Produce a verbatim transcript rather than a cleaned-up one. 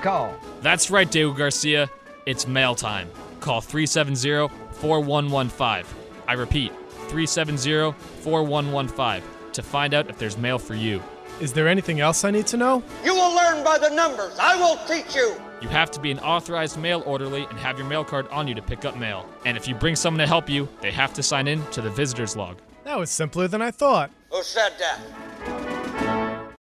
call. That's right, Diego Garcia. It's mail time. Call three seven zero, four one one five. I repeat, three seven zero, four one one five to find out if there's mail for you. Is there anything else I need to know? You will learn by the numbers. I will teach you. You have to be an authorized mail orderly and have your mail card on you to pick up mail. And if you bring someone to help you, they have to sign in to the visitor's log. That was simpler than I thought. Who said that?